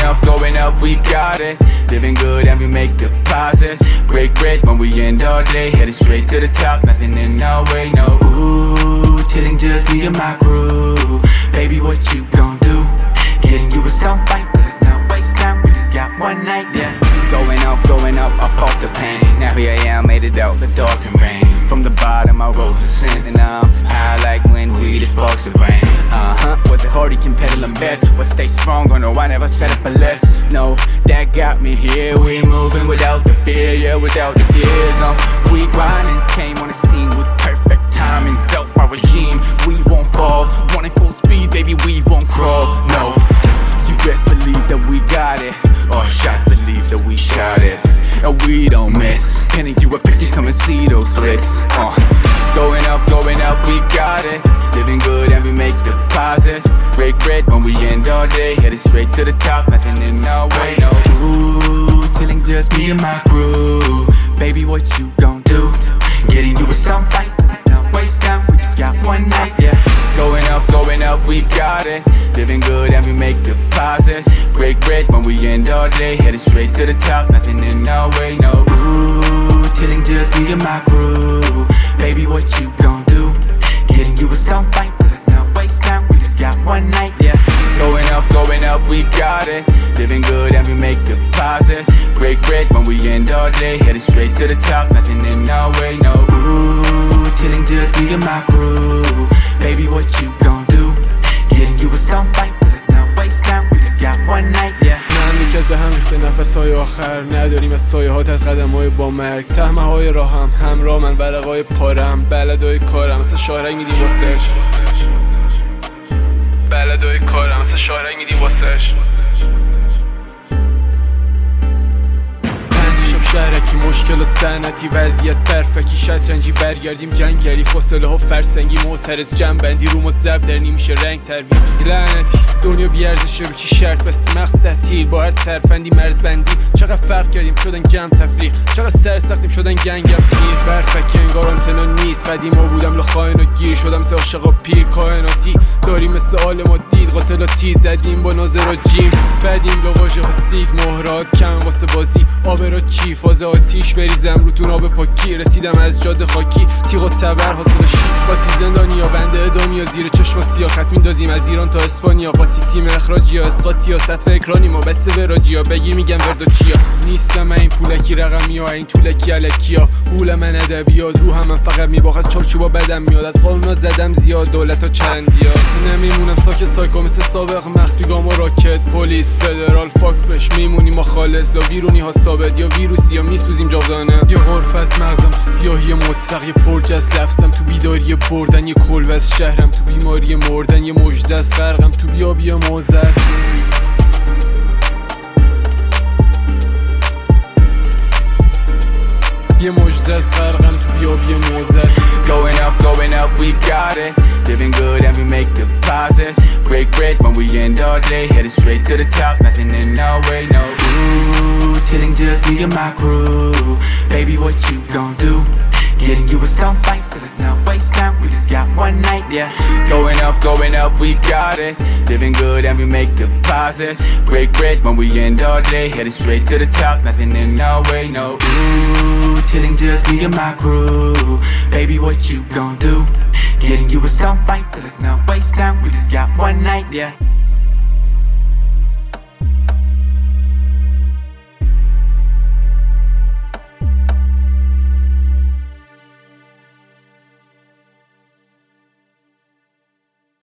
up, we got it. Living good and we make deposits. Break bread when we end all day. Headed straight to the top, nothing in our way, no. Ooh, chilling just me and my crew. Baby, what you gon' do? Getting you with some fight till it's no waste time. We just got one night, yeah. Going up, off the pain. Now here I am, made it out the dark and rain. From the bottom, I rose to sin, and I'm high like when we the sparks of brain. Was it hard? He can pedal in bed, but stay strong. Oh no, I never settle for less. No, that got me here. We moving without the fear, yeah, without the tears. We grinding, came on the scene with perfect timing. Built our regime, we won't fall. Running full speed, baby, we won't crawl. No, you best believe that we got it. Or shot, believe that we shot it. And we don't miss. Pinning you a picture, come and see those flicks. Going up, we got it. Living good and we make deposits. Break bread when we end all day. Headed straight to the top, nothing in our way, no. Ooh, chilling just me and my crew. Baby, what you gon' do? Getting you with some fight till it's no waste time. We just got one night, yeah. Going up, we got it. Living good and we make deposits. Break bread when we end all day. Headed straight to the top, nothing in our way, no. Ooh, chilling just me and my crew. Baby, what you gon' do? Getting you with some fight till it's no waste time. We just got one night, yeah. Going up, we got it. Living good and we make deposits. Break bread when we end all day. Headed straight to the top, nothing in our way, no. Ooh, chilling just me and my crew. Baby, what you gon' do? Getting you with some fight till it's no waste time. We just got one night, yeah. مملکت به هم ریخته نفس‌های آخر نداریم از سایه‌هات از قدم‌های با مرگ تهمه‌های راهم همراه من ورقای پارم بلدای کارم مثل شاهرگ میدیم واسش بلدای کارم مثل شاهرگ میدیم واسش شهرکی مشکل و صنعتی وضعیت پرفکی شطرنجی برگردیم جنگلی فاصله ها فرسنگی معترض جنبندی روم و زب در نمیشه رنگ ترویج لعنتی دنیا بیارزشه رو چی شرط بستی مغز تعطیل با هر ترفندی مرزبندی چقدر فرق کردیم شدن جمع تفریق چقدر سرسختیم شدن گنگم پیر برفکی انگار آنتنا نیست قدیما بودم لخاین و گیر شدم سه عاشقا پیر کائناتی داریم مثل آل ما دید قاتلاتی زدیم با ناظر و جیم بعدیم لواژه ها سیک مهرات کم واسه بازی آبرا چی فاز آتیش بریزم روتون آب پاکی رسیدم از جاده خاکی تیغ و تبر حاصل شیر قاطی زندانی یا بنده ادامی یا زیر چشم سیاه خط میندازیم از ایران تا اسپانیا قاطی تیم اخراجی یا اسقاطی یا صفحه اکرانی ما بسته وراجی ها بگیر میگم ورد و چیا نیستم من این پولکی رقمی ها این طولکی علکی ها قول من ادبیات روحم من فقط میباخت از چارچوبا بدم میاد از قانونا زدم زیاد دولت ها چرندی ها نمیمونم ساکت سایکو مثل سابق مخفی گام و راکت پلیس فدرال فاک بش میمونیم ما خالص لا ویرونی ها ثابت یا ویروسی یا میسوزیم جاودانه یه غرف از مغزم تو سیاهی مطلق یه فرج از لفظم تو بیداری بردن یه کلب از شهرم تو بیماری مردن یه مژده از غرقم تو بیابی موزر یه مژده از غرقم تو بیابی موزر Going up, we got it. Living good and we make deposits. Break bread when we end all day. Headed straight to the top, nothing in our way, no. Ooh, chilling just me and my crew. Baby, what you gon' do? Getting you with some fight till it's no waste time. We just got one night, yeah. Going up, we got it. Living good and we make deposits. Break bread when we end all day. Headed straight to the top, nothing in our way, no. Ooh, chilling just me and my crew. Baby, what you gon' do? Getting you with some fight till it's no waste time. We just got one night, yeah.